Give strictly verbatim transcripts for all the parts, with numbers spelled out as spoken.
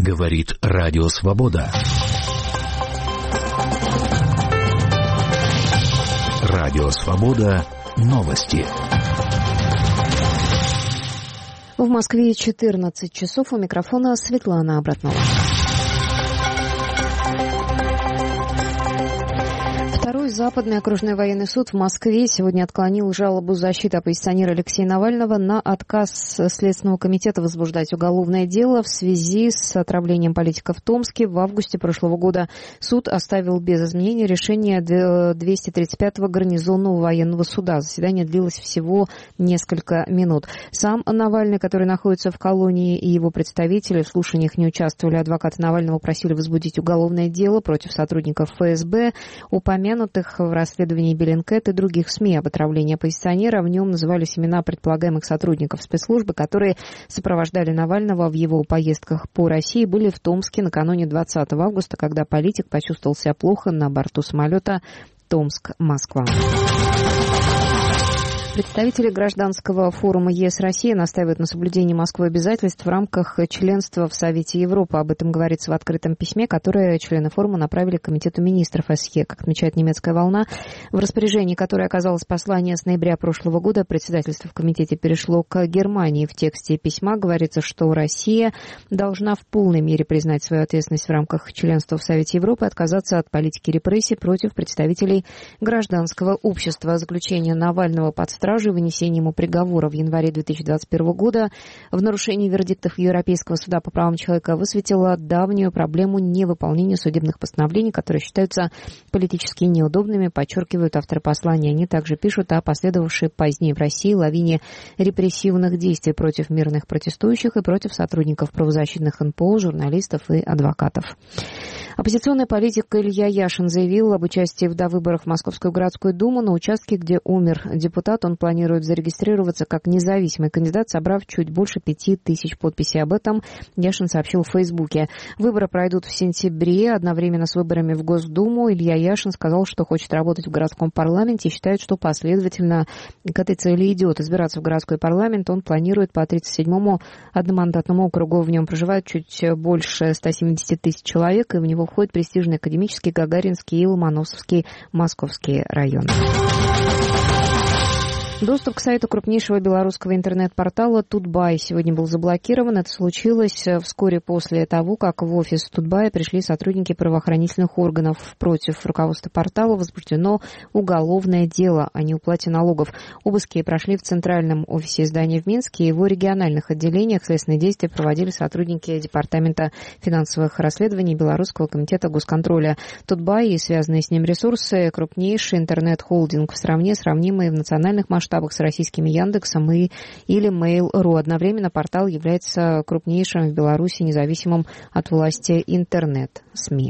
Говорит Радио Свобода. Радио Свобода. Новости. В Москве четырнадцать часов. У микрофона Светлана Обратнова. Второй Западный окружной военный суд в Москве сегодня отклонил жалобу защиты оппозиционера Алексея Навального на отказ Следственного комитета возбуждать уголовное дело в связи с отравлением политика в Томске. В августе прошлого года суд оставил без изменения решение двести тридцать пятого гарнизонного военного суда. Заседание длилось всего несколько минут. Сам Навальный, который находится в колонии, и его представители в слушаниях не участвовали. Адвокаты Навального просили возбудить уголовное дело против сотрудников эф эс бэ, упомянутых в расследовании Bellingcat и других СМИ об отравлении оппозиционера. В нем назывались имена предполагаемых сотрудников спецслужбы, которые сопровождали Навального в его поездках по России, были в Томске накануне двадцатого августа, когда политик почувствовал себя плохо на борту самолета Томск-Москва. Представители гражданского форума ЕС Россия настаивают на соблюдении Москвой обязательств в рамках членства в Совете Европы. Об этом говорится в открытом письме, которое члены форума направили к Комитету министров эс е. Как отмечает «Немецкая волна», в распоряжении, которое оказалось послание с ноября прошлого года, председательство в комитете перешло к Германии. В тексте письма говорится, что Россия должна в полной мере признать свою ответственность в рамках членства в Совете Европы и отказаться от политики репрессий против представителей гражданского общества. Заключение Навального под стражей, вынесение ему приговора в январе две тысячи двадцать первого года в нарушении вердиктов Европейского суда по правам человека высветило давнюю проблему невыполнения судебных постановлений, которые считаются политически неудобными, подчеркивают авторы послания. Они также пишут о последовавшей позднее в России лавине репрессивных действий против мирных протестующих и против сотрудников правозащитных эн пэ о, журналистов и адвокатов. Оппозиционный политик Илья Яшин заявил об участии в довыборах в Московскую городскую думу. На участке, где умер депутат, он планирует зарегистрироваться как независимый кандидат, собрав чуть больше пяти тысяч подписей. Об этом Яшин сообщил в Фейсбуке. Выборы пройдут в сентябре, одновременно с выборами в Госдуму. Илья Яшин сказал, что хочет работать в городском парламенте и считает, что последовательно к этой цели идет. Избираться в городской парламент он планирует по тридцать седьмому одномандатному округу. В нем проживает чуть больше ста семидесяти тысяч человек, и в него входят престижный Академический, Гагаринский и Ломоносовский московские районы. Доступ к сайту крупнейшего белорусского интернет-портала Тутбай сегодня был заблокирован. Это случилось вскоре после того, как в офис Тутбая пришли сотрудники правоохранительных органов. Против руководства портала возбуждено уголовное дело о неуплате налогов. Обыски прошли в центральном офисе издания в Минске и его региональных отделениях. Следственные действия проводили сотрудники Департамента финансовых расследований Белорусского комитета госконтроля. Тутбай и связанные с ним ресурсы – крупнейший интернет-холдинг в стране, сравнимый в национальных масштабах с российскими Яндексом и, или Mail.ru. Одновременно портал является крупнейшим в Беларуси независимым от власти интернет-СМИ.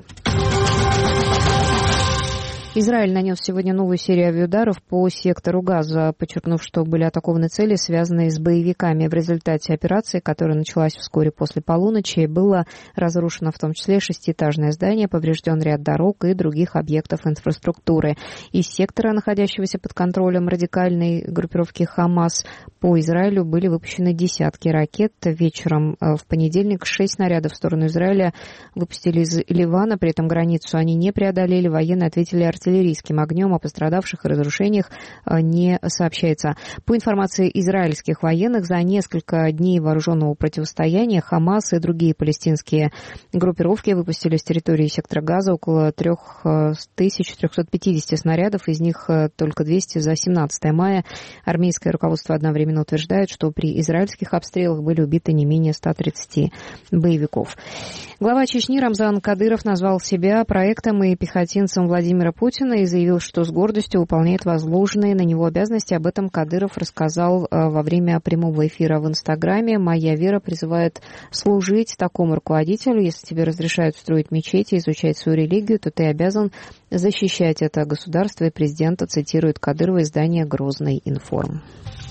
Израиль нанес сегодня новую серию авиаударов по сектору Газа, подчеркнув, что были атакованы цели, связанные с боевиками. В результате операции, которая началась вскоре после полуночи, было разрушено в том числе шестиэтажное здание, поврежден ряд дорог и других объектов инфраструктуры. Из сектора, находящегося под контролем радикальной группировки Хамас, по Израилю были выпущены десятки ракет. Вечером в понедельник шесть снарядов в сторону Израиля выпустили из Ливана, при этом границу они не преодолели. Военные ответили артиллерией. Артиллерийским огнем. О пострадавших и разрушениях не сообщается. По информации израильских военных, за несколько дней вооруженного противостояния Хамас и другие палестинские группировки выпустили с территории сектора Газа около три тысячи триста пятьдесят снарядов, из них только двести за семнадцатое мая. Армейское руководство одновременно утверждает, что при израильских обстрелах были убиты не менее ста тридцати боевиков. Глава Чечни Рамзан Кадыров назвал себя проектом и пехотинцем Владимира Путина и заявил, что с гордостью выполняет возложенные на него обязанности. Об этом Кадыров рассказал во время прямого эфира в Инстаграме. «Моя вера призывает служить такому руководителю. Если тебе разрешают строить мечети, изучать свою религию, то ты обязан защищать это государство и президента», цитирует Кадырова издание «Грозный информ».